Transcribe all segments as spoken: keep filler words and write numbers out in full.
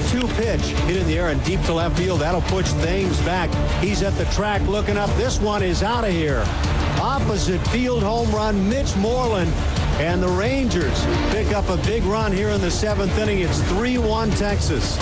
two pitch hit in the air and deep to left field. That'll push Thames back. He's at the track looking up. This one is out of here. Opposite field home run, Mitch Moreland. And the Rangers pick up a big run here in the seventh inning. It's three one Texas.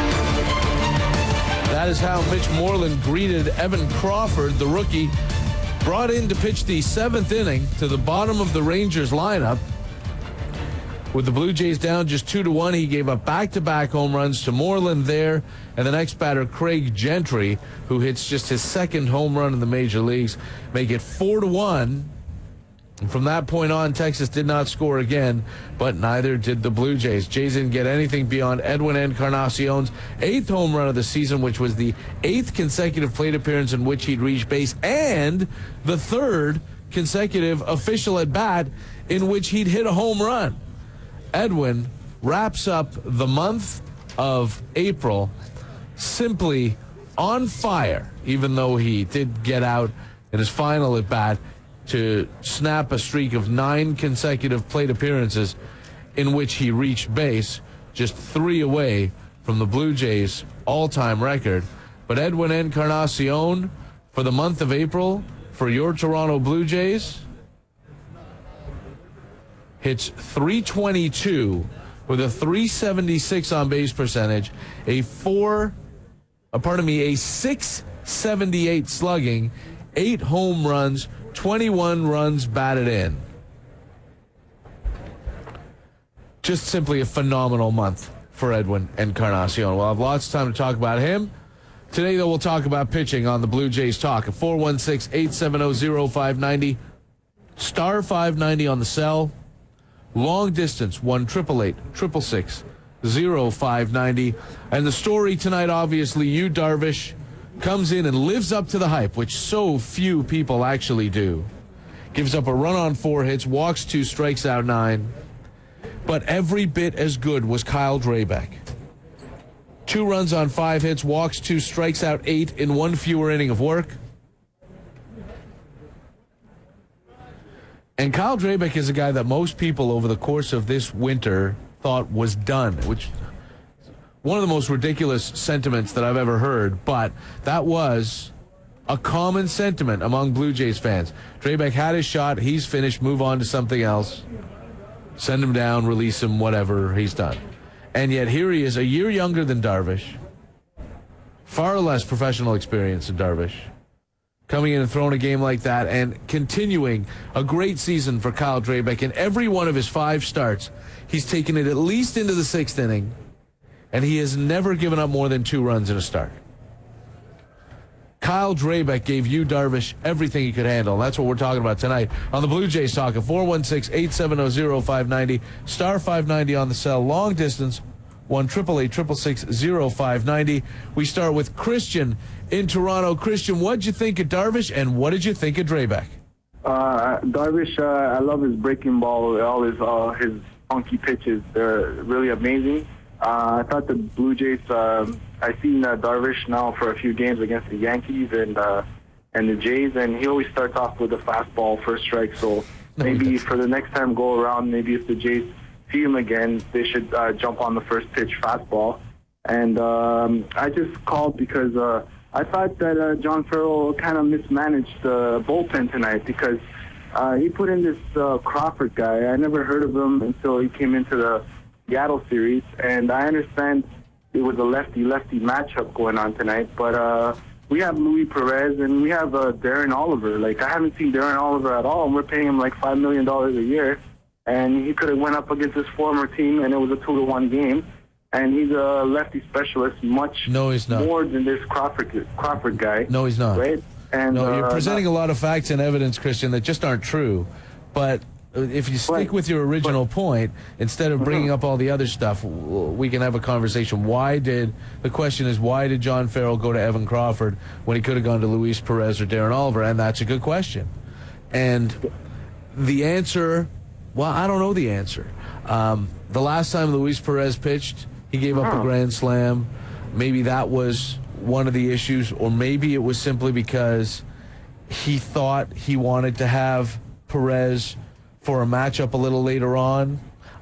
That is how Mitch Moreland greeted Evan Crawford, the rookie, brought in to pitch the seventh inning to the bottom of the Rangers lineup. With the Blue Jays down just two to one, he gave up back-to-back home runs to Moreland there, and the next batter, Craig Gentry, who hits just his second home run in the major leagues, make it four to one. And from that point on, Texas did not score again, but neither did the Blue Jays. Jays didn't get anything beyond Edwin Encarnacion's eighth home run of the season, which was the eighth consecutive plate appearance in which he'd reached base, and the third consecutive official at-bat in which he'd hit a home run. Edwin wraps up the month of April simply on fire, even though he did get out in his final at-bat to snap a streak of nine consecutive plate appearances in which he reached base, just three away from the Blue Jays' all-time record. But Edwin Encarnacion, for the month of April, for your Toronto Blue Jays, hits three twenty-two with a three seventy-six on base percentage, a four, uh, pardon me, a six seventy-eight slugging, eight home runs, twenty-one runs batted in. Just simply a phenomenal month for Edwin Encarnacion. We'll have lots of time to talk about him. Today, though, we'll talk about pitching on the Blue Jays Talk at four one six, eight seven zero, zero five nine zero, star five ninety on the cell. Long distance, one triple eight, triple six, zero five ninety. And the story tonight, obviously, Yu Darvish comes in and lives up to the hype, which so few people actually do. Gives up a run on four hits, walks two, strikes out nine. But every bit as good was Kyle Drabek. Two runs on five hits, walks two, strikes out eight in one fewer inning of work. And Kyle Drabek is a guy that most people over the course of this winter thought was done, which one of the most ridiculous sentiments that I've ever heard, but that was a common sentiment among Blue Jays fans. Drabek had his shot, he's finished, move on to something else. Send him down, release him, whatever, he's done. And yet here he is, a year younger than Darvish, far less professional experience than Darvish, coming in and throwing a game like that and continuing a great season for Kyle Drabek. In every one of his five starts, he's taken it at least into the sixth inning, and he has never given up more than two runs in a start. Kyle Drabek gave Yu Darvish everything he could handle. That's what we're talking about tonight on the Blue Jays Talk at four one six, eight seven zero, zero five nine zero, star five ninety on the cell, long distance, one triple eight, triple six, zero five nine zero. We start with Christian in Toronto. Christian, what did you think of Darvish, and what did you think of Drabek? Uh, Darvish, uh, I love his breaking ball, all his uh, his funky pitches. They're really amazing. Uh, I thought the Blue Jays, uh, I've seen uh, Darvish now for a few games against the Yankees and uh, and the Jays, and he always starts off with a fastball first strike. So maybe for the next time go around, maybe if the Jays see him again, they should uh, jump on the first pitch fastball. And um, I just called because uh, I thought that uh, John Farrell kind of mismanaged the bullpen tonight because uh, he put in this uh, Crawford guy. I never heard of him until he came into the Seattle series, and I understand it was a lefty-lefty matchup going on tonight, but uh, we have Luis Perez and we have uh, Darren Oliver. Like, I haven't seen Darren Oliver at all, and we're paying him like five million dollars a year, and he could have went up against his former team, and it was a two to one game, and he's a lefty specialist much no, he's not. more than this Crawford, Crawford guy. No, he's not. Right? And, no, you're uh, presenting not, a lot of facts and evidence, Christian, that just aren't true, but if you stick right. with your original but, point, instead of bringing uh-huh. up all the other stuff, we can have a conversation. Why did, the question is, why did John Farrell go to Evan Crawford when he could have gone to Luis Perez or Darren Oliver? And that's a good question. And the answer, well, I don't know the answer. Um, the last time Luis Perez pitched, he gave up uh-huh. a grand slam. Maybe that was one of the issues, or maybe it was simply because he thought he wanted to have Perez for a matchup a little later on.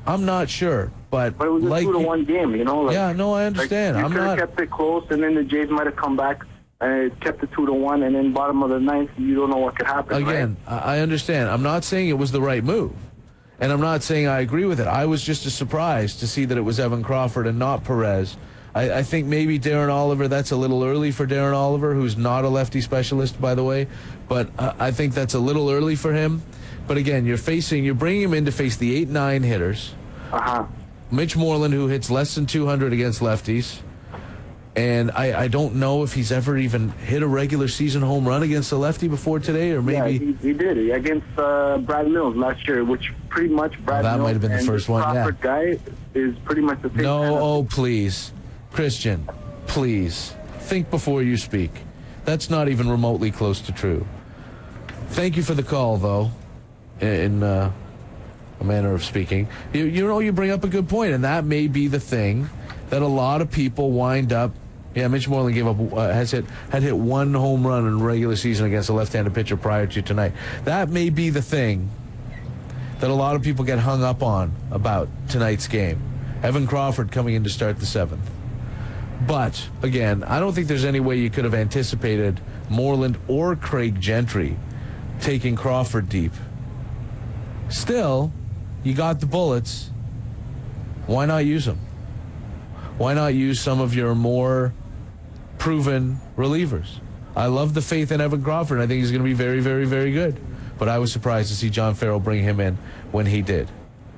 I'm not sure, but, But it was a like two to one game, you know. Like, yeah, no, I understand. Like, you I'm could have not. kept it close, and then the Jays might have come back and it kept it two to one, and then bottom of the ninth, you don't know what could happen. Again, right? I I understand. I'm not saying it was the right move, and I'm not saying I agree with it. I was just as surprised to see that it was Evan Crawford and not Perez. I, I think maybe Darren Oliver, that's a little early for Darren Oliver, who's not a lefty specialist, by the way, but uh, I think that's a little early for him. But again, you're facing, you're bringing him in to face the eight nine hitters. Uh-huh. Mitch Moreland, who hits less than two hundred against lefties. And I, I don't know if he's ever even hit a regular season home run against a lefty before today, or maybe... Yeah, he, he did it against uh, Brad Mills last year, which pretty much Brad Well, that Mills might have been the and first the one, yeah. Crawford guy is pretty much the same. No, kind of- oh, please. Christian, please. Think before you speak. That's not even remotely close to true. Thank you for the call, though, in uh, a manner of speaking. You, you know, you bring up a good point, and that may be the thing that a lot of people wind up. Yeah, Mitch Moreland gave up, uh, has hit, had hit one home run in regular season against a left-handed pitcher prior to tonight. That may be the thing that a lot of people get hung up on about tonight's game. Evan Crawford coming in to start the seventh. But, again, I don't think there's any way you could have anticipated Moreland or Craig Gentry taking Crawford deep. Still, you got the bullets. Why not use them? Why not use some of your more proven relievers? I love the faith in Evan Crawford. I think he's going to be very, very, very good. But I was surprised to see John Farrell bring him in when he did.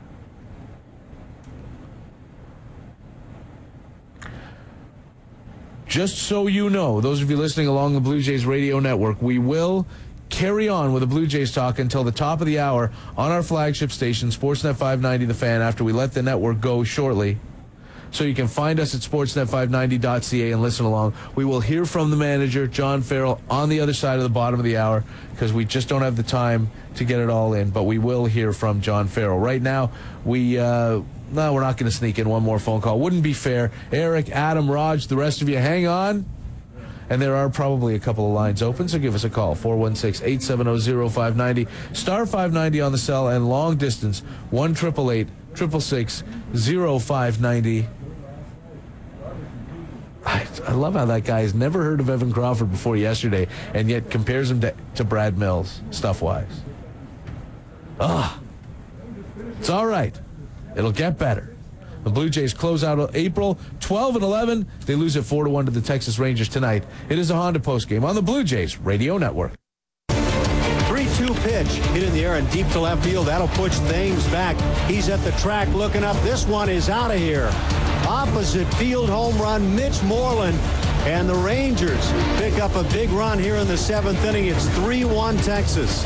Just so you know, those of you listening along the Blue Jays radio network, we will carry on with the Blue Jays talk until the top of the hour on our flagship station, Sportsnet five ninety The Fan, after we let the network go shortly. So you can find us at sportsnet five ninety dot c a and listen along. We will hear from the manager, John Farrell, on the other side of the bottom of the hour because we just don't have the time to get it all in, but we will hear from John Farrell. Right now, we... Uh, No, we're not going to sneak in one more phone call. Wouldn't be fair. Eric, Adam, Raj, the rest of you, hang on. And there are probably a couple of lines open, so give us a call. four one six, eight seven zero, zero five nine zero. Star five ninety on the cell and long distance, one eight eight eight, six six six, zero five nine zero. I, I love how that guy has never heard of Evan Crawford before yesterday and yet compares him to, to Brad Mills, stuff-wise. Ah, it's all right. It'll get better. The Blue Jays close out April twelve and eleven. They lose at four to one to the Texas Rangers tonight. It is a Honda postgame on the Blue Jays Radio Network. three two pitch hit in the air and deep to left field. That'll push Thames back. He's at the track looking up. This one is out of here. Opposite field home run, Mitch Moreland. And the Rangers pick up a big run here in the seventh inning. It's three one Texas.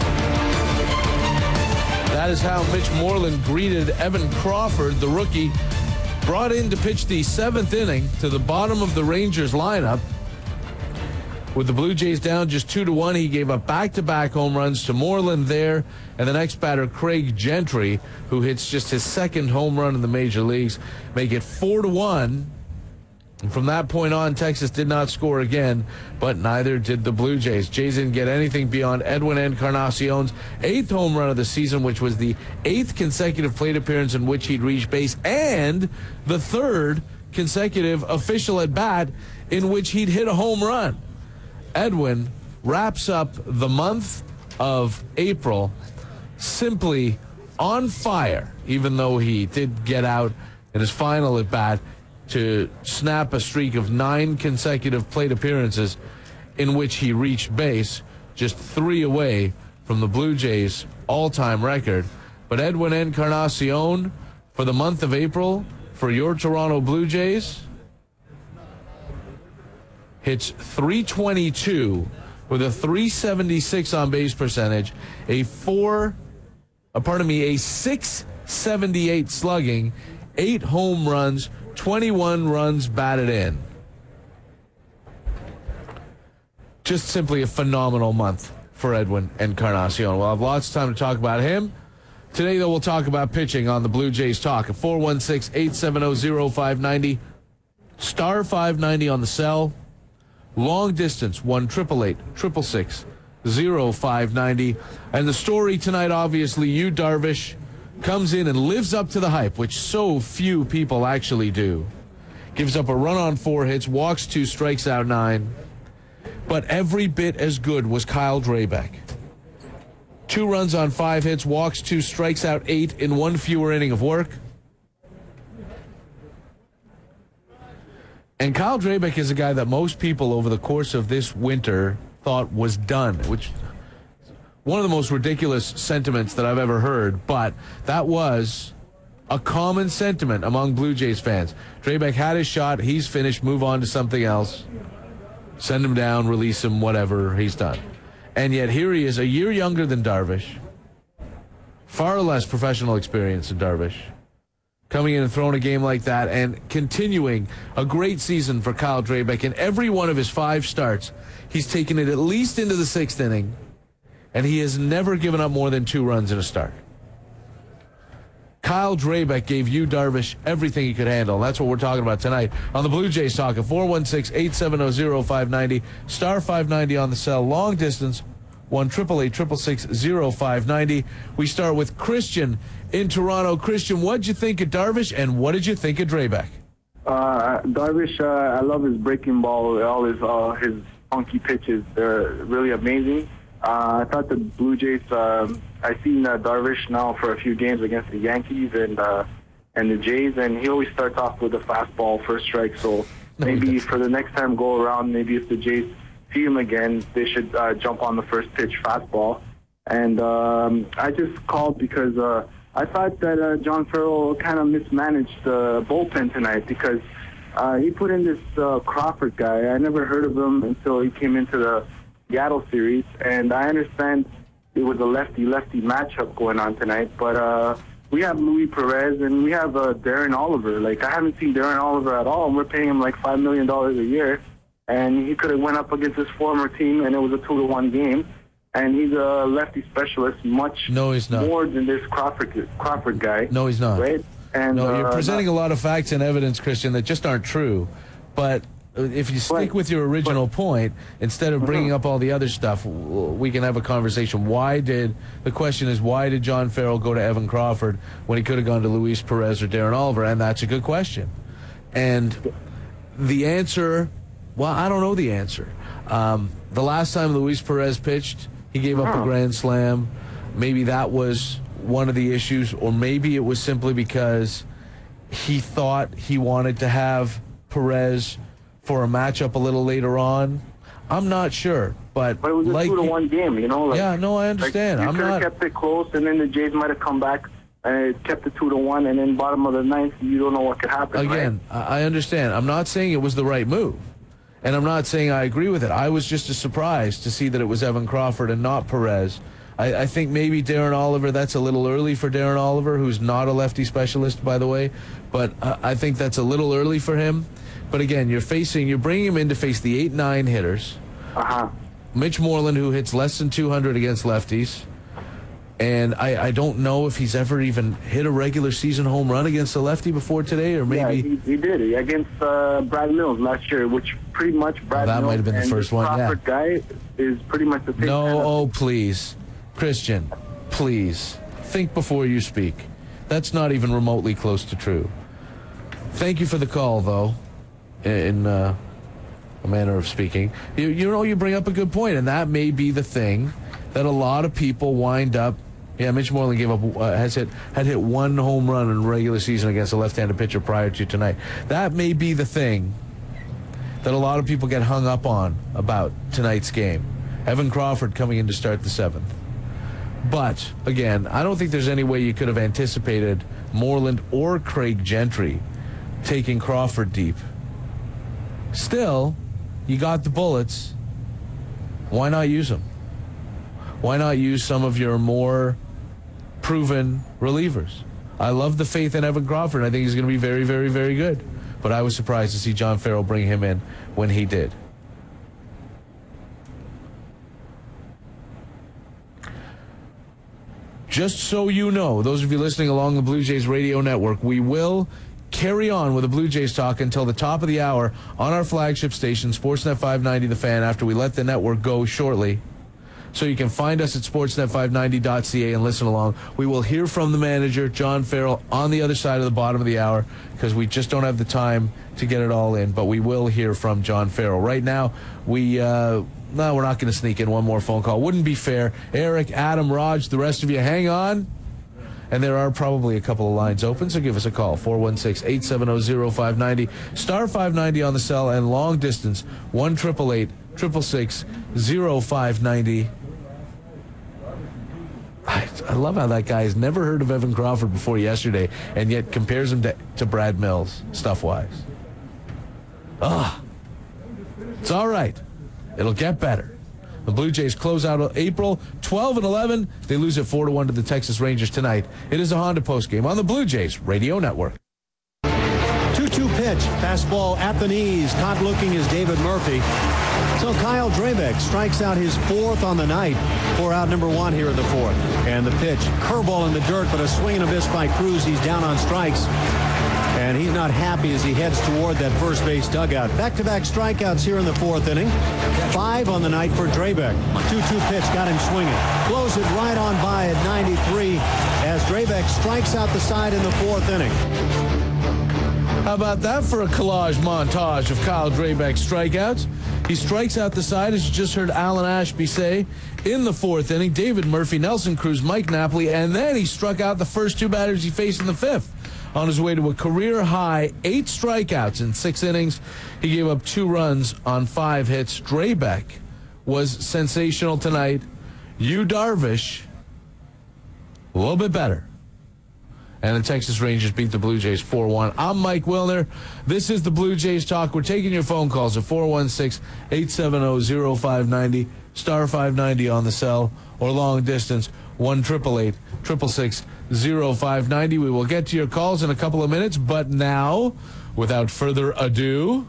That is how Mitch Moreland greeted Evan Crawford, the rookie, brought in to pitch the seventh inning to the bottom of the Rangers lineup. With the Blue Jays down just two to one, he gave up back-to-back home runs to Moreland there, and the next batter, Craig Gentry, who hits just his second home run in the major leagues, make it four to one. And from that point on, Texas did not score again, but neither did the Blue Jays. Jays didn't get anything beyond Edwin Encarnacion's eighth home run of the season, which was the eighth consecutive plate appearance in which he'd reached base, and the third consecutive official at-bat in which he'd hit a home run. Edwin wraps up the month of April simply on fire, even though he did get out in his final at-bat to snap a streak of nine consecutive plate appearances in which he reached base, just three away from the Blue Jays' all-time record. But Edwin Encarnacion, for the month of April, for your Toronto Blue Jays, hits three twenty-two with a three seventy-six on base percentage, a four, uh, pardon me, a six seventy-eight slugging, eight home runs, twenty-one runs batted in. Just simply a phenomenal month for Edwin Encarnacion. We'll have lots of time to talk about him. Today, though, we'll talk about pitching on the Blue Jays Talk at four one six, eight seven zero, zero five nine zero. Star five ninety on the cell. Long distance, one eight eight eight, six six six, zero five nine zero. And the story tonight, obviously, you, Darvish, comes in and lives up to the hype, which so few people actually do. Gives up a run on four hits, walks two, strikes out nine. But every bit as good was Kyle Drabek. Two runs on five hits, walks two, strikes out eight in one fewer inning of work. And Kyle Drabek is a guy that most people over the course of this winter thought was done, which one of the most ridiculous sentiments that I've ever heard, but that was a common sentiment among Blue Jays fans. Drabek had his shot, he's finished, move on to something else. Send him down, release him, whatever, he's done. And yet here he is, a year younger than Darvish, far less professional experience than Darvish, coming in and throwing a game like that and continuing a great season for Kyle Drabek. In every one of his five starts, he's taken it at least into the sixth inning, and he has never given up more than two runs in a start. Kyle Drabek gave you, Darvish, everything he could handle. And that's what we're talking about tonight on the Blue Jays Talk at four one six, eight seven zero, zero five nine zero, star five ninety on the cell, long distance, one eight eight eight, six six six, zero five nine zero. We start with Christian in Toronto. Christian, what did you think of Darvish, and what did you think of Drabek? Uh, Darvish, uh, I love his breaking ball, all his uh, his funky pitches. They're really amazing. Uh, I thought the Blue Jays, um, I've seen uh, Darvish now for a few games against the Yankees and uh, and the Jays, and he always starts off with a fastball first strike. So maybe for the next time go around, maybe if the Jays see him again, they should uh, jump on the first pitch fastball. And um, I just called because uh, I thought that uh, John Farrell kind of mismanaged the bullpen tonight because uh, he put in this uh, Crawford guy. I never heard of him until he came into the Seattle series, and I understand it was a lefty-lefty matchup going on tonight, but uh, we have Luis Perez and we have uh, Darren Oliver. Like, I haven't seen Darren Oliver at all, and we're paying him like five million dollars a year, and he could have went up against his former team, and it was a two to one game, and he's a lefty specialist much no, he's not. more than this Crawford, Crawford guy. No, he's not. Right? And, no, you're uh, presenting not, a lot of facts and evidence, Christian, that just aren't true, but if you stick but, with your original but, point, instead of bringing uh-huh. up all the other stuff, we can have a conversation. Why did, the question is, why did John Farrell go to Evan Crawford when he could have gone to Luis Perez or Darren Oliver? And that's a good question. And the answer, well, I don't know the answer. Um, the last time Luis Perez pitched, he gave up uh-huh. a grand slam. Maybe that was one of the issues, or maybe it was simply because he thought he wanted to have Perez for a matchup a little later on. I'm not sure, but But it was a like, two to one game, you know. Like, yeah, no, I understand. Like, you I'm could have not. kept it close, and then the Jays might have come back and it kept it two to one, and then bottom of the ninth, you don't know what could happen. Again, right? I understand. I'm not saying it was the right move, and I'm not saying I agree with it. I was just as surprised to see that it was Evan Crawford and not Perez. I, I think maybe Darren Oliver, that's a little early for Darren Oliver, who's not a lefty specialist, by the way, but uh, I think that's a little early for him. But again, you're facing, you're bringing him in to face the eight nine hitters. Uh-huh. Mitch Moreland, who hits less than two hundred against lefties. And I, I don't know if he's ever even hit a regular season home run against a lefty before today, or maybe. Yeah, he, he did it against uh, Brad Mills last year, which pretty much Brad Well, that Mills might have been the and first this one, Crawford yeah. guy is pretty much the same. No, kind of- oh, please. Christian, please. Think before you speak. That's not even remotely close to true. Thank you for the call, though. In uh, a manner of speaking, you, you know, you bring up a good point, and that may be the thing that a lot of people wind up. Yeah, Mitch Moreland gave up uh, has hit had hit one home run in regular season against a left-handed pitcher prior to tonight. That may be the thing that a lot of people get hung up on about tonight's game. Evan Crawford coming in to start the seventh. But again, I don't think there's any way you could have anticipated Moreland or Craig Gentry taking Crawford deep. Still, you got the bullets. Why not use them? Why not use some of your more proven relievers? I love the faith in Evan Crawford. I think he's going to be very, very, very good. But I was surprised to see John Farrell bring him in when he did. Just so you know, those of you listening along the Blue Jays radio network, we will carry on with the Blue Jays talk until the top of the hour on our flagship station, Sportsnet five ninety The Fan, after we let the network go shortly. so you can find us at sportsnet five ninety dot c a and listen along. We will hear from the manager, John Farrell, on the other side of the bottom of the hour because we just don't have the time to get it all in, but we will hear from John Farrell. Right now, we, uh, no, we're not going to sneak in one more phone call. Wouldn't be fair. Eric, Adam, Raj, the rest of you, hang on. And there are probably a couple of lines open, so give us a call, four one six, eight seven zero, zero five nine zero, star five ninety on the cell, and long distance, one eight eight eight, six six six, zero five nine zero. I, I love how that guy has never heard of Evan Crawford before yesterday, and yet compares him to, to Brad Mills, stuff-wise. Ah, it's all right. It'll get better. The Blue Jays close out April twelve and eleven. They lose at four to one to the Texas Rangers tonight. It is a Honda postgame on the Blue Jays Radio Network. two two pitch, fastball at the knees. Caught looking is David Murphy. So Kyle Drabek strikes out his fourth on the night for out number one here in the fourth. And the pitch, curveball in the dirt, but a swing and a miss by Cruz. He's down on strikes. And he's not happy as he heads toward that first base dugout. Back-to-back strikeouts here in the fourth inning. Five on the night for Drabek. two two pitch got him swinging. Blows it right on by at ninety-three as Drabek strikes out the side in the fourth inning. How about that for a collage montage of Kyle Drabek's strikeouts? He strikes out the side, as you just heard Alan Ashby say, in the fourth inning. David Murphy, Nelson Cruz, Mike Napoli, and then he struck out the first two batters he faced in the fifth. On his way to a career-high eight strikeouts in six innings, he gave up two runs on five hits. Drabek was sensational tonight. Yu Darvish, a little bit better. And the Texas Rangers beat the Blue Jays four one. I'm Mike Wilner. This is the Blue Jays Talk. We're taking your phone calls at four one six, eight seven zero, zero five nine zero, star five ninety on the cell, or long distance, one eight eight eight, six six six, zero five nine zero. We will get to your calls in a couple of minutes, but now, without further ado,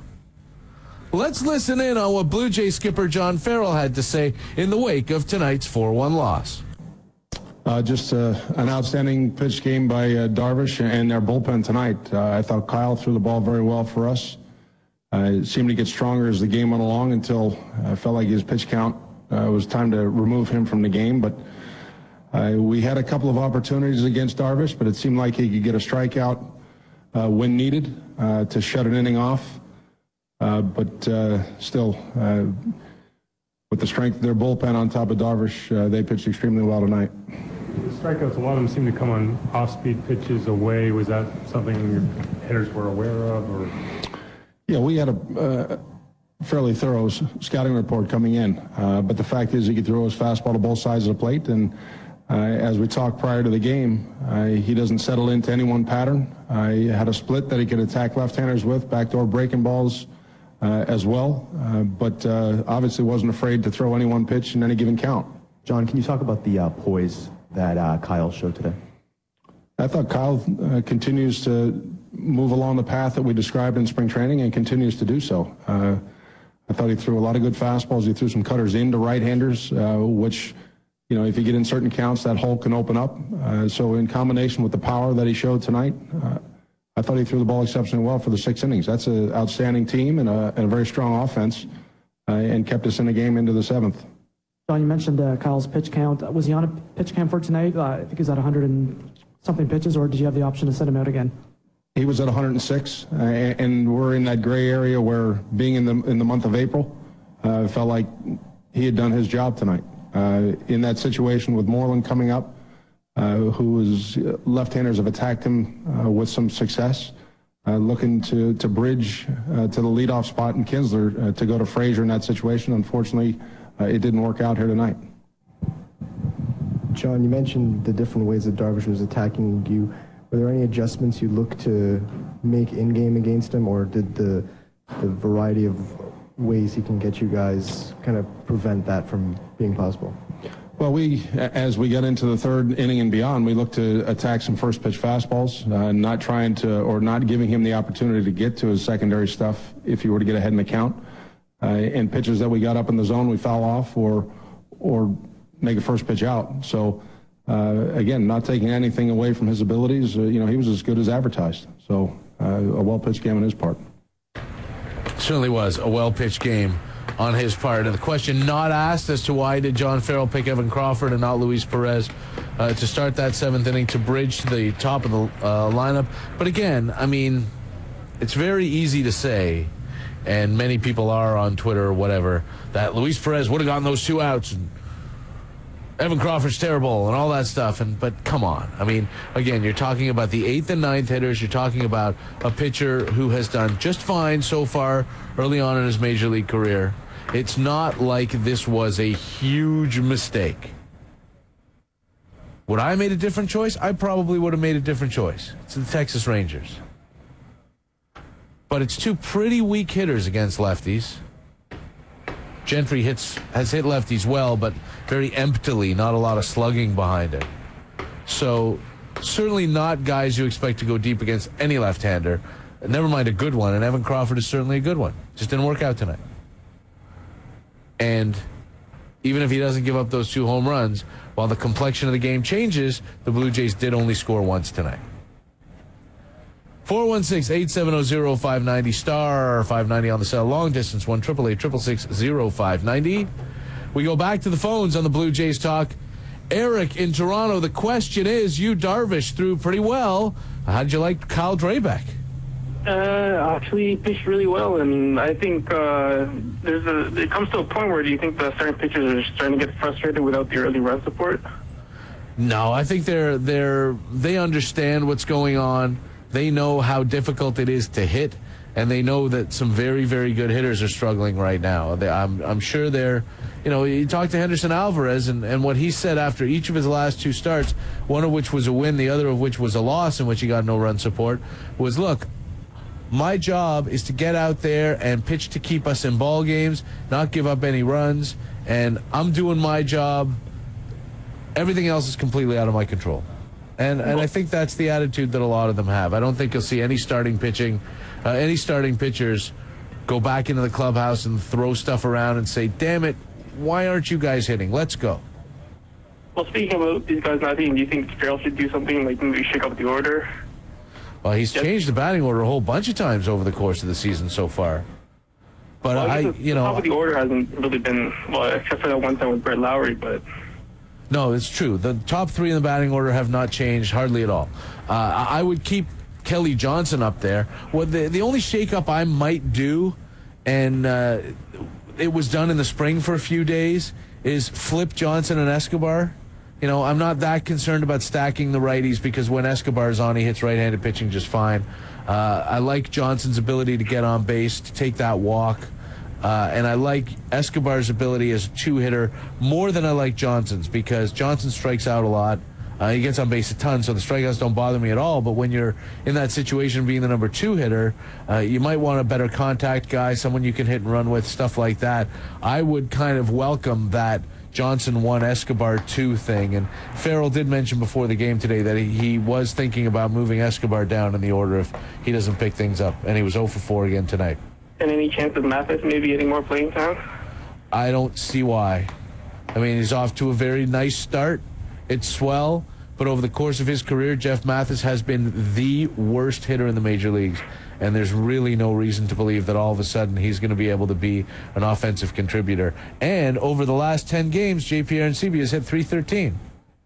let's listen in on what Blue Jays skipper John Farrell had to say in the wake of tonight's four one loss. Uh, just uh, an outstanding pitch game by uh, Darvish and their bullpen tonight. Uh, I thought Kyle threw the ball very well for us. Uh, it seemed to get stronger as the game went along until I felt like his pitch count uh, was time to remove him from the game. But uh, we had a couple of opportunities against Darvish, but it seemed like he could get a strikeout uh, when needed uh, to shut an inning off. Uh, but uh, still, uh, with the strength of their bullpen on top of Darvish, uh, they pitched extremely well tonight. The strikeouts, a lot of them seem to come on off-speed pitches away. Was that something your hitters were aware of? Or? Yeah, we had a uh, fairly thorough scouting report coming in. Uh, but the fact is he could throw his fastball to both sides of the plate. And uh, as we talked prior to the game, uh, he doesn't settle into any one pattern. Uh, he had a split that he could attack left-handers with, backdoor breaking balls uh, as well. Uh, but uh, obviously wasn't afraid to throw any one pitch in any given count. John, can you talk about the uh, poise that uh, Kyle showed today? I thought Kyle uh, continues to move along the path that we described in spring training and continues to do so. Uh, I thought he threw a lot of good fastballs. He threw some cutters into right-handers, uh, which, you know, if you get in certain counts, that hole can open up. Uh, so in combination with the power that he showed tonight, uh, I thought he threw the ball exceptionally well for the six innings. That's an outstanding team and a, and a very strong offense uh, and kept us in the game into the seventh. John, you mentioned uh, Kyle's pitch count. Was he on a pitch count for tonight? Uh, I think he's at one hundred and something pitches, or did you have the option to send him out again? He was at one hundred six, uh, and we're in that gray area where being in the in the month of April, uh, felt like he had done his job tonight. Uh, in that situation with Moreland coming up, uh, who was left-handers have attacked him uh, with some success, uh, looking to to bridge uh, to the leadoff spot in Kinsler uh, to go to Frazier in that situation. Unfortunately, Uh, it didn't work out here tonight. John, you mentioned the different ways that Darvish was attacking you. Were there any adjustments you looked to make in-game against him, or did the, the variety of ways he can get you guys kind of prevent that from being possible? Well, we, as we got into the third inning and beyond, we looked to attack some first-pitch fastballs, uh, not trying to, or not giving him the opportunity to get to his secondary stuff if he were to get ahead in the count. Uh, and pitches that we got up in the zone, we foul off or or make a first pitch out. So, uh, again, not taking anything away from his abilities. Uh, you know, he was as good as advertised. So, uh, a well-pitched game on his part. Certainly was a well-pitched game on his part. And the question not asked as to why did John Farrell pick Evan Crawford and not Luis Perez uh, to start that seventh inning to bridge to the top of the uh, lineup. But again, I mean, it's very easy to say, and many people are on Twitter or whatever, that Luis Perez would have gotten those two outs and Evan Crawford's terrible and all that stuff. And but come on. I mean, again, you're talking about the eighth and ninth hitters. You're talking about a pitcher who has done just fine so far early on in his major league career. It's not like this was a huge mistake. Would I have made a different choice? I probably would have made a different choice. It's the Texas Rangers. But it's two pretty weak hitters against lefties. Gentry hits has hit lefties well, but very emptily, not a lot of slugging behind it. So certainly not guys you expect to go deep against any left-hander. Never mind a good one, and Evan Crawford is certainly a good one. Just didn't work out tonight. And even if he doesn't give up those two home runs, while the complexion of the game changes, the Blue Jays did only score once tonight. four one six, eight seven zero, zero five nine zero, star five ninety on the cell. Long distance, one eight eight eight, six six six, zero five nine zero. We go back to the phones on the Blue Jays Talk. Eric in Toronto, the question is, you Darvish threw pretty well. How did you like Kyle Drabek? Uh, actually pitched really well, and I think uh, there's a. It comes to a point where do you think the starting pitchers are starting to get frustrated without the early run support? No, I think they're they're they understand what's going on. They know how difficult it is to hit, and they know that some very, very good hitters are struggling right now. They, I'm, I'm sure they're, you know, you talk to Henderson Alvarez, and, and what he said after each of his last two starts, one of which was a win, the other of which was a loss in which he got no run support, was, look, my job is to get out there and pitch to keep us in ball games, not give up any runs, and I'm doing my job. Everything else is completely out of my control. And and I think that's the attitude that a lot of them have. I don't think you'll see any starting pitching, uh, any starting pitchers go back into the clubhouse and throw stuff around and say, damn it, why aren't you guys hitting? Let's go. Well, speaking about these guys not hitting, do you think Farrell should do something like maybe shake up the order? Well, he's yes. changed the batting order a whole bunch of times over the course of the season so far. But well, I, I you know, the top of the order hasn't really been, well, except for that one time with Brett Lowry, but... No, it's true. The top three in the batting order have not changed hardly at all. Uh, I would keep Kelly Johnson up there. Well, the, the only shakeup I might do, and uh, it was done in the spring for a few days, is flip Johnson and Escobar. You know, I'm not that concerned about stacking the righties because when Escobar's on, he hits right-handed pitching just fine. Uh, I like Johnson's ability to get on base, to take that walk. Uh, and I like Escobar's ability as a two-hitter more than I like Johnson's because Johnson strikes out a lot. Uh, he gets on base a ton, so the strikeouts don't bother me at all. But when you're in that situation being the number two hitter, uh, you might want a better contact guy, someone you can hit and run with, stuff like that. I would kind of welcome that Johnson one, Escobar two thing. And Farrell did mention before the game today that he, he was thinking about moving Escobar down in the order if he doesn't pick things up. And he was zero for four again tonight. And any chance of Mathis maybe getting more playing time? I don't see why. I mean, he's off to a very nice start. It's swell. But over the course of his career, Jeff Mathis has been the worst hitter in the major leagues. And there's really no reason to believe that all of a sudden he's going to be able to be an offensive contributor. And over the last ten games, J P Arencibia has hit three thirteen.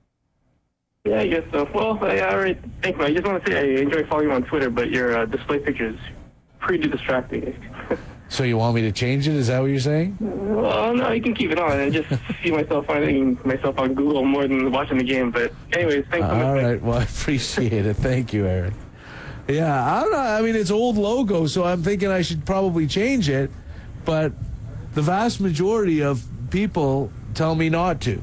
Yeah, I guess so. Well, yeah, all right. Thank you. I just want to say I enjoy following you on Twitter, but your uh, display pictures pretty distracting. So you want me to change it? Is that what you're saying? Well, no, you can keep it on. I just see myself finding myself on Google more than watching the game. But anyways, thanks so much. All right. Well, I appreciate it. Thank you, Aaron. Yeah, I don't know. I mean, it's old logo, so I'm thinking I should probably change it. But the vast majority of people tell me not to.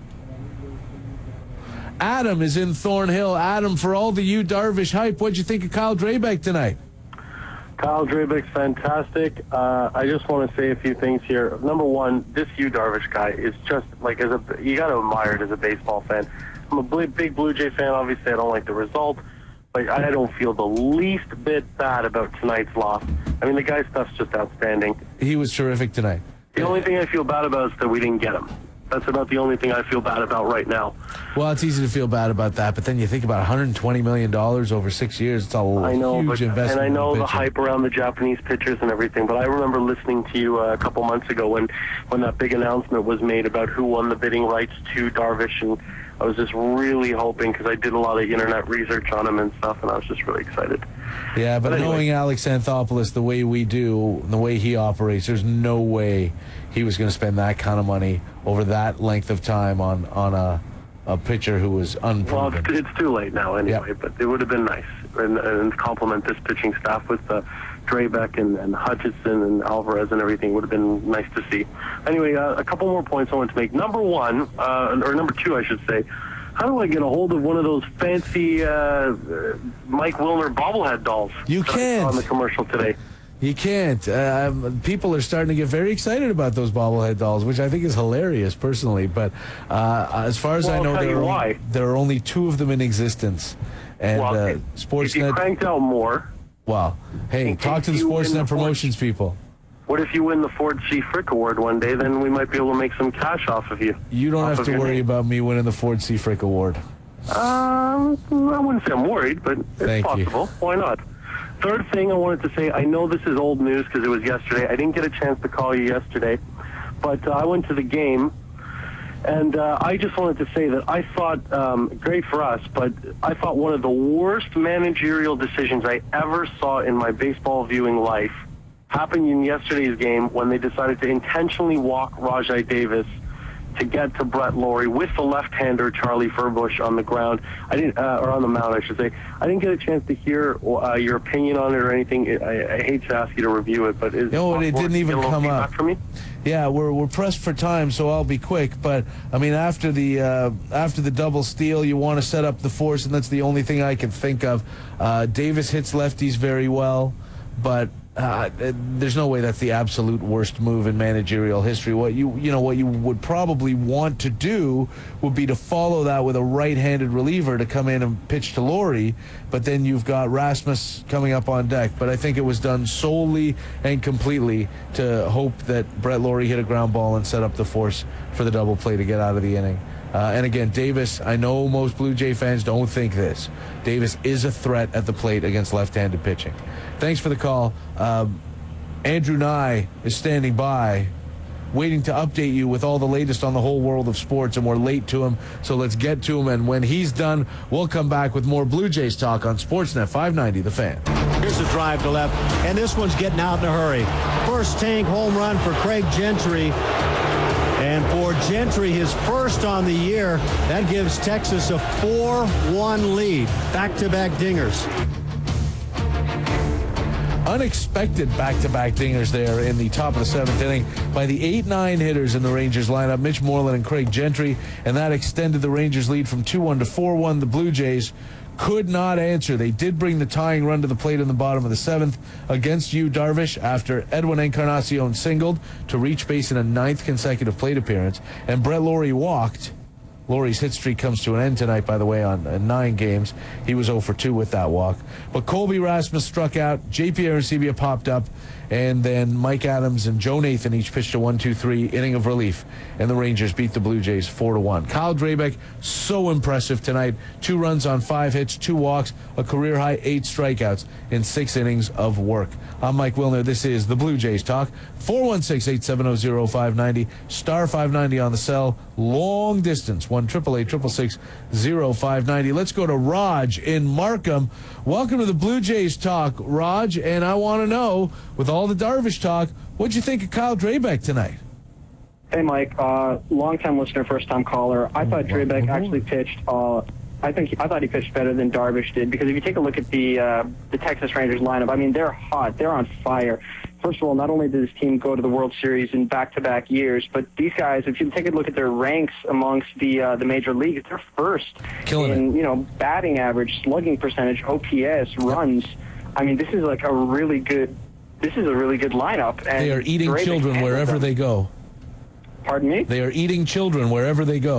Adam is in Thornhill. Adam, for all the Yu Darvish hype, what'd you think of Kyle Drabek tonight? Kyle Drabek's fantastic. Uh, I just want to say a few things here. Number one, this Yu Darvish guy is just like, as a you got to admire it as a baseball fan. I'm a big Blue Jay fan. Obviously, I don't like the result, but I don't feel the least bit bad about tonight's loss. I mean, the guy's stuff's just outstanding. He was terrific tonight. The only thing I feel bad about is that we didn't get him. That's about the only thing I feel bad about right now. Well, it's easy to feel bad about that, but then you think about one hundred twenty million dollars over six years. It's a I know, huge but, investment. and I know in the pitching. hype around the Japanese pitchers and everything, but I remember listening to you uh, a couple months ago when, when that big announcement was made about who won the bidding rights to Darvish, and I was just really hoping, because I did a lot of internet research on him and stuff, and I was just really excited. Yeah, but, But anyway. knowing Alex Anthopoulos the way we do, the way he operates, there's no way he was going to spend that kind of money over that length of time on, on a, a pitcher who was unproven. Well, it's, it's too late now anyway, Yep. but it would have been nice, and, and complement this pitching staff with uh, Drabek and, and Hutchinson and Alvarez and everything. Would have been nice to see. Anyway, uh, a couple more points I want to make. Number one, uh, or number two, I should say, how do I get a hold of one of those fancy uh, uh, Mike Wilner bobblehead dolls? You that I saw can't. on the commercial today. You can't. Uh, people are starting to get very excited about those bobblehead dolls, which I think is hilarious, personally. But uh, as far as Well, I I'll know, tell there you are, why. there are only two of them in existence. And Well, uh, if, if you Sportsnet. cranked out more, Well, hey, in talk case to the you win Sportsnet the promotions people. what if you win the Ford C. Frick Award one day? Then we might be able to make some cash off of you. You don't Off have of to your worry name. about me winning the Ford C. Frick Award. Um, I wouldn't say I'm worried, but it's Thank you. possible. Why not? Third thing I wanted to say, I know this is old news because it was yesterday. I didn't get a chance to call you yesterday, but uh, I went to the game, and uh, I just wanted to say that I thought, um, great for us, but I thought one of the worst managerial decisions I ever saw in my baseball viewing life happened in yesterday's game when they decided to intentionally walk Rajai Davis to get to Brett Lawrie with the left-hander Charlie Furbush on the ground. I didn't, uh, or on the mound, I should say. I didn't get a chance to hear uh, your opinion on it or anything. I, I hate to ask you to review it, but is No, it it possible didn't to even get a little come feedback up. from me? Yeah, we're we're pressed for time, so I'll be quick. But I mean, after the uh, after the double steal, you want to set up the force, and that's the only thing I can think of. Uh, Davis hits lefties very well, but uh, there's no way that's the absolute worst move in managerial history. What you you know what you would probably want to do would be to follow that with a right-handed reliever to come in and pitch to Lawrie, but then you've got Rasmus coming up on deck. But I think it was done solely and completely to hope that Brett Lawrie hit a ground ball and set up the force for the double play to get out of the inning. Uh, and again, Davis, I know most Blue Jay fans don't think this. Davis is a threat at the plate against left-handed pitching. Thanks for the call. Um, Andrew Nye is standing by, waiting to update you with all the latest on the whole world of sports, and we're late to him, so let's get to him. And when he's done, we'll come back with more Blue Jays talk on Sportsnet five ninety, The Fan. Here's a drive to left, and this one's getting out in a hurry. First tank home run for Craig Gentry. And for Gentry, his first on the year, that gives Texas a four one lead. Back-to-back dingers. Unexpected back-to-back dingers there in the top of the seventh inning by the eight nine hitters in the Rangers lineup, Mitch Moreland and Craig Gentry, and that extended the Rangers lead from two one to four one. The Blue Jays could not answer. They did bring the tying run to the plate in the bottom of the seventh against Yu Darvish after Edwin Encarnacion singled to reach base in a ninth consecutive plate appearance, and Brett Lawrie walked. Laurie's hit streak comes to an end tonight, by the way, on uh, nine games. He was oh for two with that walk. But Colby Rasmus struck out, J P Arancibia popped up, and then Mike Adams and Joe Nathan each pitched a one two three inning of relief, and the Rangers beat the Blue Jays four to one. Kyle Drabek, so impressive tonight. Two runs on five hits, two walks, a career-high eight strikeouts in six innings of work. I'm Mike Wilner. This is the Blue Jays Talk. four one six, eight seven zero, zero five nine zero, star five ninety on the cell. Long distance, one eight eight eight, six six six, zero five nine zero. Let's go to Raj in Markham. Welcome to the Blue Jays Talk, Raj, and I want to know, with all the Darvish talk, what'd you think of Kyle Drabek tonight? Hey, Mike. Uh, long-time listener, first-time caller. I thought Drabek actually pitched. Uh, I think he, I thought he pitched better than Darvish did, because if you take a look at the uh, the Texas Rangers lineup, I mean, they're hot. They're on fire. First of all, not only did this team go to the World Series in back-to-back years, but these guys, if you take a look at their ranks amongst the uh, the major leagues, they're first Killing in it. you know batting average, slugging percentage, O P S, runs. I mean, this is like a really good. This is a really good lineup. And They are eating Drabek children handled wherever them. they go. Pardon me? They are eating children wherever they go.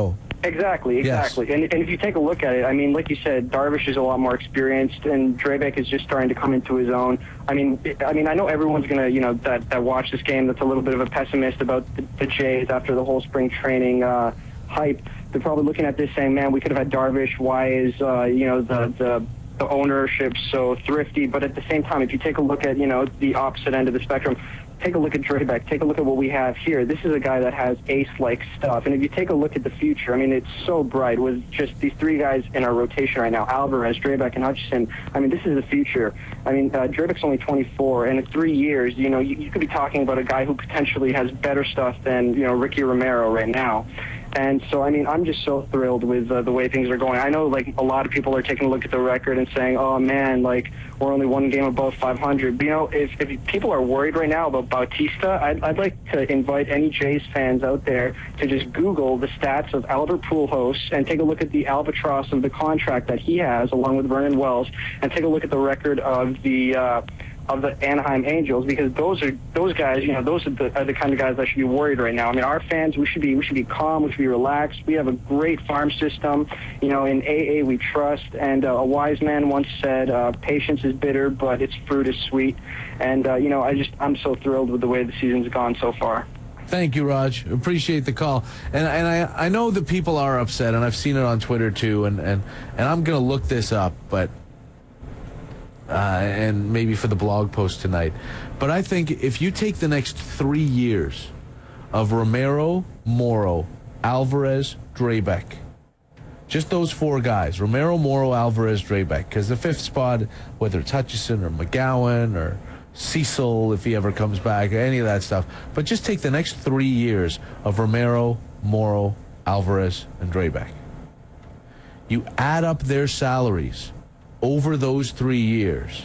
Exactly, exactly. Yes. And, and if you take a look at it, I mean, like you said, Darvish is a lot more experienced, and Drabek is just starting to come into his own. I mean, I mean, I know everyone's gonna, you know, that that watch this game that's a little bit of a pessimist about the, the Jays after the whole spring training uh, hype. They're probably looking at this saying, "Man, we could have had Darvish. Why is uh, you know the the the ownership so thrifty?" But at the same time, if you take a look at, you know, the opposite end of the spectrum, take a look at Drabek. Take a look at what we have here. This is a guy that has ace-like stuff. And if you take a look at the future, I mean, it's so bright with just these three guys in our rotation right now, Alvarez, Drabek, and Hutchison. I mean, this is the future. I mean, uh, Drabek's only twenty-four, and in three years, you know, you, you could be talking about a guy who potentially has better stuff than, you know, Ricky Romero right now. And so, I mean, I'm just so thrilled with uh, the way things are going. I know, like, a lot of people are taking a look at the record and saying, oh, man, like, we're only one game above five hundred. But, you know, if, if people are worried right now about Bautista, I'd, I'd like to invite any Jays fans out there to just Google the stats of Albert Pujols and take a look at the albatross of the contract that he has, along with Vernon Wells, and take a look at the record of the uh, of the Anaheim Angels, because those are those guys, you know, those are the, are the kind of guys that should be worried right now. I mean, our fans, we should be we should be calm, we should be relaxed. We have a great farm system, you know. In A A we trust, and uh, a wise man once said, uh, "Patience is bitter, but its fruit is sweet." And uh, you know, I just I'm so thrilled with the way the season's gone so far. Thank you, Raj. Appreciate the call. And and I I know that people are upset, and I've seen it on Twitter too. And and and I'm gonna look this up, but. Uh, and maybe for the blog post tonight. But I think if you take the next three years of Romero, Morrow, Alvarez, Drabek, just those four guys, Romero, Morrow, Alvarez, Drabek, because the fifth spot, whether it's Hutchison or McGowan or Cecil, if he ever comes back, or any of that stuff, but just take the next three years of Romero, Morrow, Alvarez, and Drabek. You add up their salaries over those three years,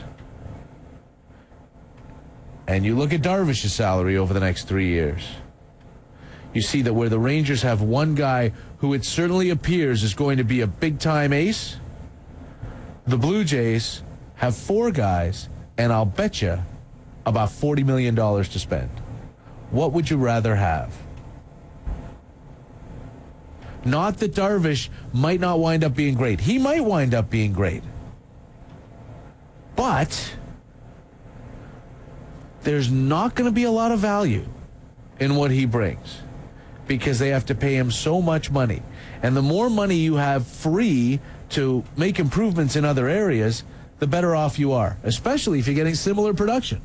and you look at Darvish's salary over the next three years, you see that where the Rangers have one guy who it certainly appears is going to be a big-time ace, the Blue Jays have four guys, and I'll bet you about forty million dollars to spend. What would you rather have? Not that Darvish might not wind up being great. He might wind up being great. But there's not going to be a lot of value in what he brings because they have to pay him so much money. And the more money you have free to make improvements in other areas, the better off you are, especially if you're getting similar production.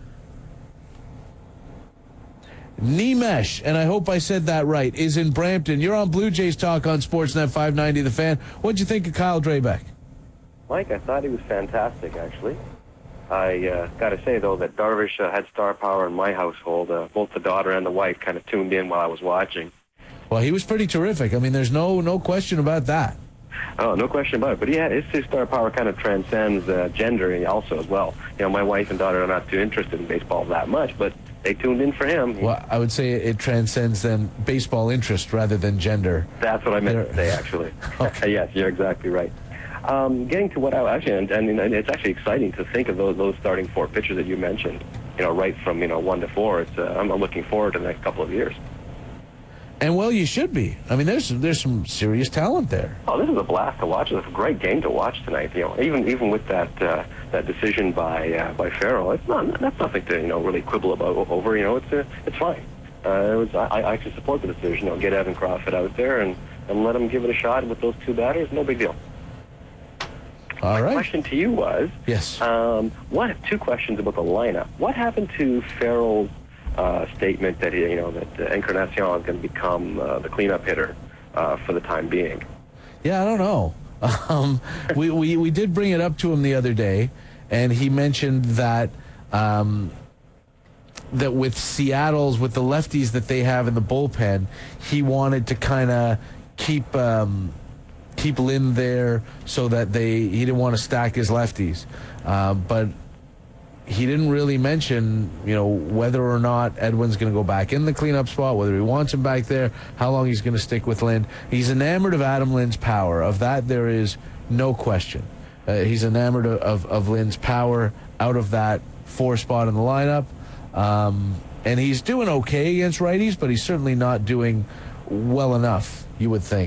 Nimesh, and I hope I said that right, is in Brampton. You're on Blue Jays Talk on Sportsnet five ninety The Fan. What'd you think of Kyle Drabek? Mike, I thought he was fantastic, actually. I uh, got to say, though, that Darvish uh, had star power in my household. Uh, both the daughter and the wife kind of tuned in while I was watching. Well, he was pretty terrific. I mean, there's no no question about that. Oh, no question about it. But yeah, his, his star power kind of transcends uh, gender also as well. You know, my wife and daughter are not too interested in baseball that much, but they tuned in for him. Well, I would say it transcends then baseball interest rather than gender. That's what I meant They're... to say, actually. Okay. Yes, you're exactly right. Um, getting to what I actually, and, and, and it's actually exciting to think of those those starting four pitchers that you mentioned. You know, right from you know one to four. It's uh, I'm looking forward to the next couple of years. And well, you should be. I mean, there's there's some serious talent there. Oh, this is a blast to watch. It's a great game to watch tonight. You know, even even with that uh, that decision by uh, by Farrell, it's not that's nothing to you know really quibble about over. You know, it's uh, it's fine. Uh, it was I, I actually support the decision. You know, get Evan Crawford out there and and let him give it a shot with those two batters. No big deal. All right. My question to you was, yes. Um, what? Two questions about the lineup. What happened to Farrell's uh, statement that he, you know that uh, Encarnacion is going to become uh, the cleanup hitter uh, for the time being? Yeah, I don't know. Um, we, we we did bring it up to him the other day, and he mentioned that um, that with Seattle's with the lefties that they have in the bullpen, he wanted to kind of keep. Um, keep Lynn there so that they he didn't want to stack his lefties, uh, but he didn't really mention you know whether or not Edwin's going to go back in the cleanup spot, whether he wants him back there, how long he's going to stick with Lynn. He's enamored of Adam Lynn's power. Of that there is no question. Uh, he's enamored of, of, of Lynn's power out of that four spot in the lineup, um, and he's doing okay against righties, but he's certainly not doing well enough, you would think,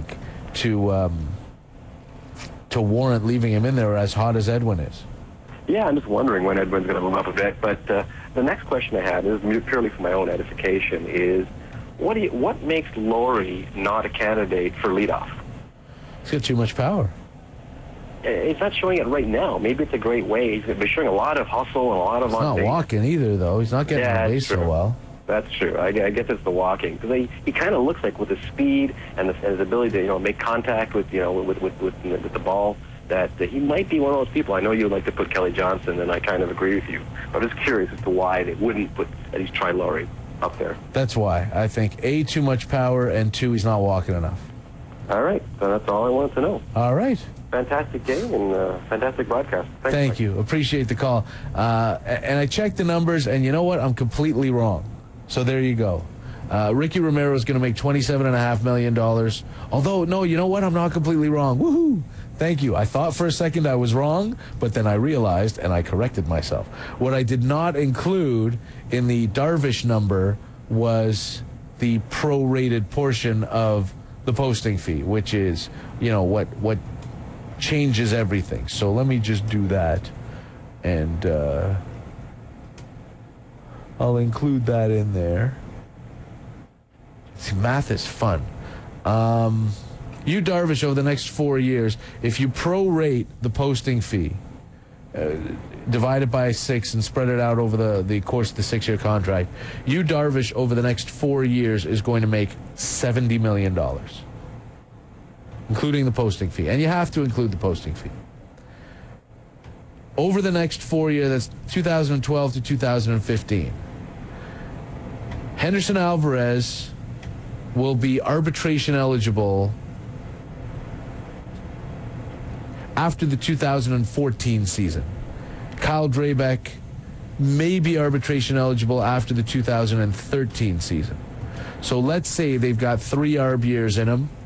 to um, to warrant leaving him in there as hot as Edwin is. Yeah, I'm just wondering when Edwin's going to move up a bit. But uh, the next question I had is purely for my own edification: is what do you, what makes Laurie not a candidate for leadoff? He's got too much power. He's not showing it right now. Maybe it's a great way. He's showing a lot of hustle and a lot of. He's not base. walking either, though. He's not getting yeah, on base so well. That's true. I, I guess it's the walking because he, he kind of looks like with his speed and, the, and his ability to you know make contact with you know with with with, with the ball that uh, he might be one of those people. I know you like to put Kelly Johnson, and I kind of agree with you. I'm just curious as to why they wouldn't put at least try Laurie up there. That's why I think A, too much power, and two, he's not walking enough. All right, so that's all I wanted to know. All right. Fantastic game and uh, fantastic broadcast. Thanks, Thank Mike. you. Appreciate the call. Uh, and I checked the numbers, and you know what? I'm completely wrong. So there you go. Uh, Ricky Romero is going to make twenty-seven point five million dollars. Although, no, you know what? I'm not completely wrong. Woohoo! Thank you. I thought for a second I was wrong, but then I realized, and I corrected myself. What I did not include in the Darvish number was the prorated portion of the posting fee, which is, you know, what what changes everything. So let me just do that, and uh, I'll include that in there. See, math is fun. Um, you, Darvish, over the next four years, if you prorate the posting fee, uh, divide it by six and spread it out over the, the course of the six-year contract, you, Darvish, over the next four years is going to make seventy million dollars, including the posting fee. And you have to include the posting fee. Over the next four years, that's two thousand twelve to two thousand fifteen, Henderson Alvarez will be arbitration eligible after the two thousand fourteen season. Kyle Drabek may be arbitration eligible after the two thousand thirteen season. So let's say they've got three arb years in them,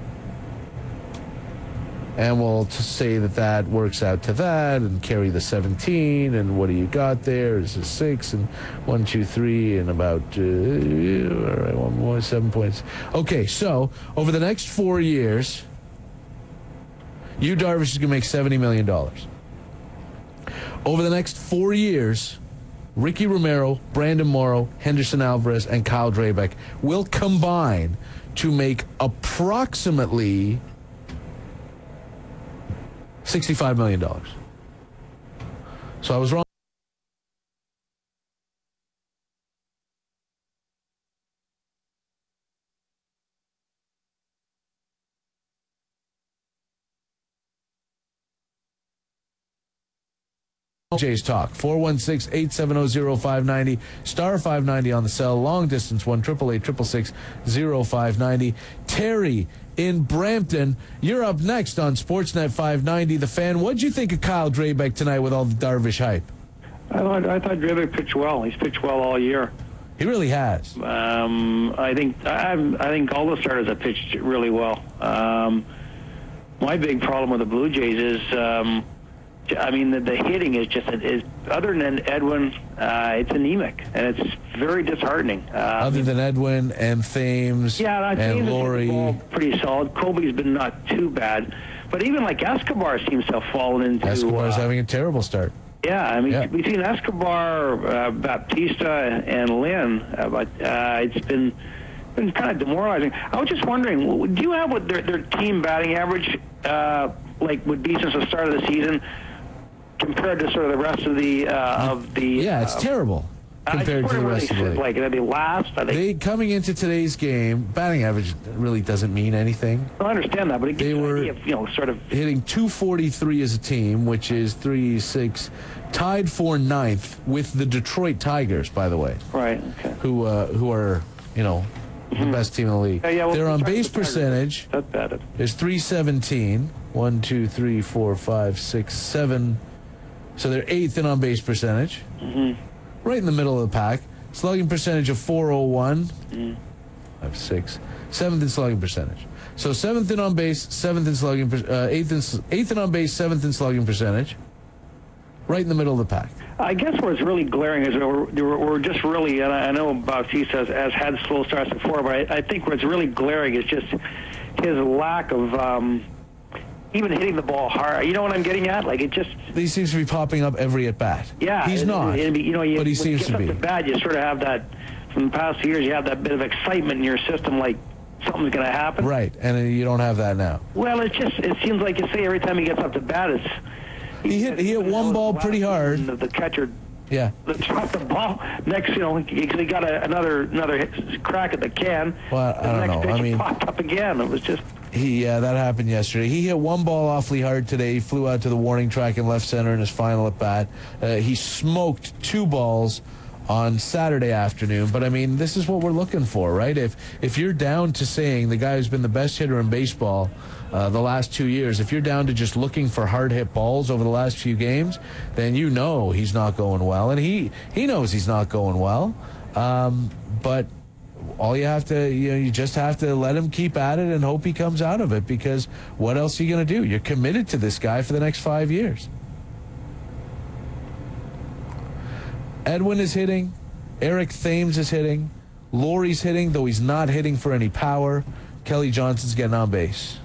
and we'll just say that that works out to that, and carry the seventeen, and what do you got there? Is a six, and one, two, three, and about uh, all right, one more, seven points. Okay, so over the next four years, you, Darvish, is going to make seventy million dollars. Over the next four years, Ricky Romero, Brandon Morrow, Henderson Alvarez, and Kyle Drabek will combine to make approximately sixty-five million dollars. So I was wrong. Jays Talk, four one six, eight seven zero, zero five nine zero, star five ninety on the cell, long distance one, eight eight eight, six six, zero five nine zero. Terry in Brampton, you're up next on Sportsnet five ninety. The Fan, what'd you think of Kyle Drabek tonight with all the Darvish hype? I thought, I thought Drabek pitched well. He's pitched well all year. He really has. Um, I think I, I think all the starters have pitched really well. Um, my big problem with the Blue Jays is, um, I mean, the, the hitting is just, is, other than Edwin, uh, it's anemic, and it's very disheartening. Uh, Other than Edwin and Thames yeah, and Thames Laurie. Ball pretty solid. Colby's been not too bad. But even like Escobar seems to have fallen into... Escobar's uh, having a terrible start. Yeah, I mean, Yeah. between Escobar, uh, Baptista, and Lynn, uh, but uh, it's been been kind of demoralizing. I was just wondering, do you have what their, their team batting average uh, like would be since the start of the season compared to sort of the rest of the uh, of the? Yeah, it's uh, terrible compared to the rest of the league. Like, are they last? Are they, They coming into today's game, batting average really doesn't mean anything. I understand that, but it gives They you an were idea of, you know, sort of hitting two forty-three as a team, which is three six, tied for ninth with the Detroit Tigers, by the way. Right. Okay. Who uh, who are, you know, the best team in the league. Yeah, yeah, well, Their the on Tigers- base the Tigers- percentage That's bad. is three seventeen. One, two, three, four, five, six, seven. So they're eighth in on base percentage. Mm-hmm. Right in the middle of the pack. Slugging percentage of four oh one. Mm. Five, six. Seventh in slugging percentage. So seventh in on base, seventh in slugging, per- uh, eighth in eighth in on base, seventh in slugging percentage. Right in the middle of the pack. I guess where it's really glaring is we're, we're we're just really, and I know Bautista has, has had slow starts before, but I, I think where it's really glaring is just his lack of um, even hitting the ball hard. You know what I'm getting at? Like, it just... He seems to be popping up every at-bat. Yeah. He's it, not, it, it, you know, you, but he when seems you to get be. up to bat, you sort of have that, from the past few years, you have that bit of excitement in your system, like something's going to happen. Right, and then you don't have that now. Well, it just, it seems like you say every time he gets up to bat, it's... He hit, he hit one ball pretty hard. The, the catcher... Yeah. Dropped the ball. Next, you know, he, he got a, another another hit, crack at the can. Well, I don't next know. pitch I mean, popped up again. It was just. He yeah, that happened yesterday. He hit one ball awfully hard today. He flew out to the warning track in left center in his final at bat. Uh, he smoked two balls on Saturday afternoon. But I mean, this is what we're looking for, right? If if you're down to saying the guy who's been the best hitter in baseball uh, the last two years, if you're down to just looking for hard hit balls over the last few games, then you know he's not going well, and he he knows he's not going well. Um, but all you have to, you know, you just have to let him keep at it and hope he comes out of it, because what else are you going to do? You're committed to this guy for the next five years. Edwin is hitting. Eric Thames is hitting. Laurie's hitting, though he's not hitting for any power. Kelly Johnson's getting on base.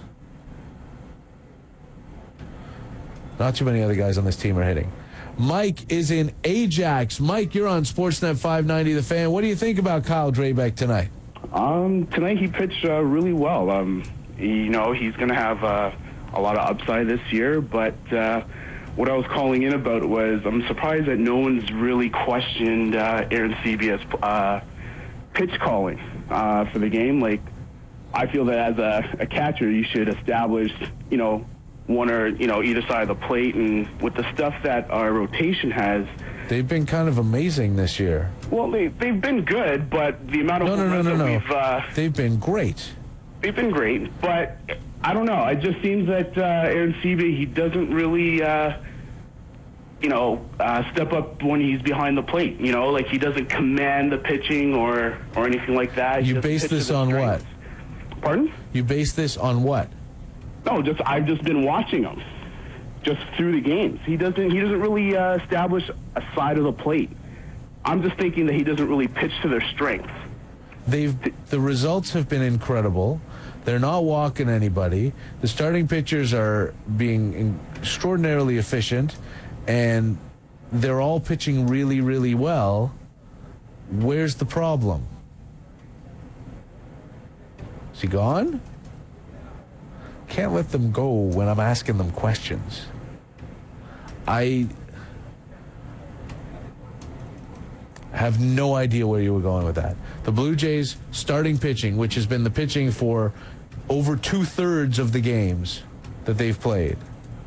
Not too many other guys on this team are hitting. Mike is in Ajax. Mike, you're on Sportsnet five ninety The Fan. What do you think about Kyle Drabek tonight? Um, tonight he pitched uh, really well. Um, you know, he's going to have uh, a lot of upside this year, but uh, what I was calling in about was I'm surprised that no one's really questioned uh, Aaron Seabia's uh, pitch calling uh, for the game. Like, I feel that as a, a catcher, you should establish, you know, one or, you know, either side of the plate. And with the stuff that our rotation has, they've been kind of amazing this year. Well, they, they've been good, but the amount of no, no, no, no, that no. we've... Uh, they've been great. They've been great, but I don't know. It just seems that uh, Aaron Sebia, he doesn't really, uh, you know, uh, step up when he's behind the plate. You know, like he doesn't command the pitching or, or anything like that. He You just base pitches this on strengths. what? Pardon? You base this on what? No, just I've just been watching him, just through the games. He doesn't he doesn't really uh, establish a side of the plate. I'm just thinking that he doesn't really pitch to their strengths. They've the results have been incredible. They're not walking anybody. The starting pitchers are being extraordinarily efficient, and they're all pitching really, really well. Where's the problem? Is he gone? Can't let them go when I'm asking them questions. I have no idea where you were going with that. The Blue Jays starting pitching, which has been the pitching for over two-thirds of the games that they've played,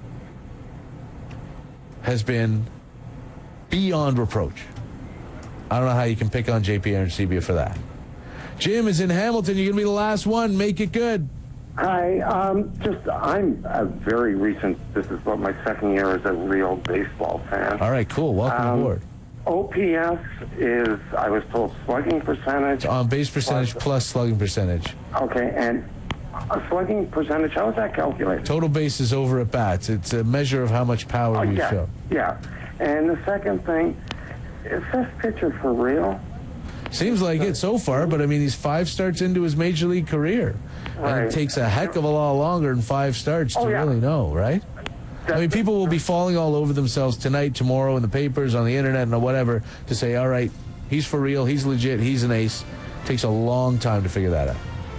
has been beyond reproach. I don't know how you can pick on J P Arencibia for that. Jim is in Hamilton. You're going to be the last one. Make it good. Hi, um, just, I'm a very recent, this is what my second year as a real baseball fan. All right, cool. Welcome um, aboard. O P S is, I was told, slugging percentage. It's on base percentage plus, plus slugging percentage. Okay, and a slugging percentage, how is that calculated? Total bases over at bats. It's a measure of how much power Oh, you yeah, show. yeah. And the second thing, is this pitcher for real? Seems like it so far, but I mean, he's five starts into his major league career. Right. And it takes a heck of a lot longer than five starts to Oh, yeah. really know, right? I mean, people will be falling all over themselves tonight, tomorrow, in the papers, on the internet, and whatever, to say, all right, he's for real, he's legit, he's an ace. Takes a long time to figure that out.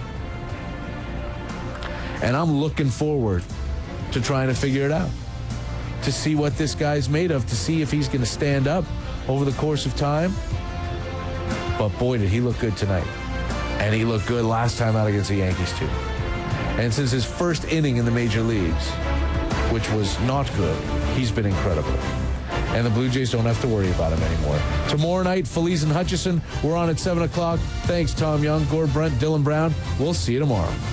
And I'm looking forward to trying to figure it out, to see what this guy's made of, to see if he's going to stand up over the course of time. But boy, did he look good tonight. And he looked good last time out against the Yankees, too. And since his first inning in the major leagues, which was not good, he's been incredible. And the Blue Jays don't have to worry about him anymore. Tomorrow night, Feliz and Hutchison. We're on at seven o'clock. Thanks, Tom Young, Gord Brent, Dylan Brown. We'll see you tomorrow.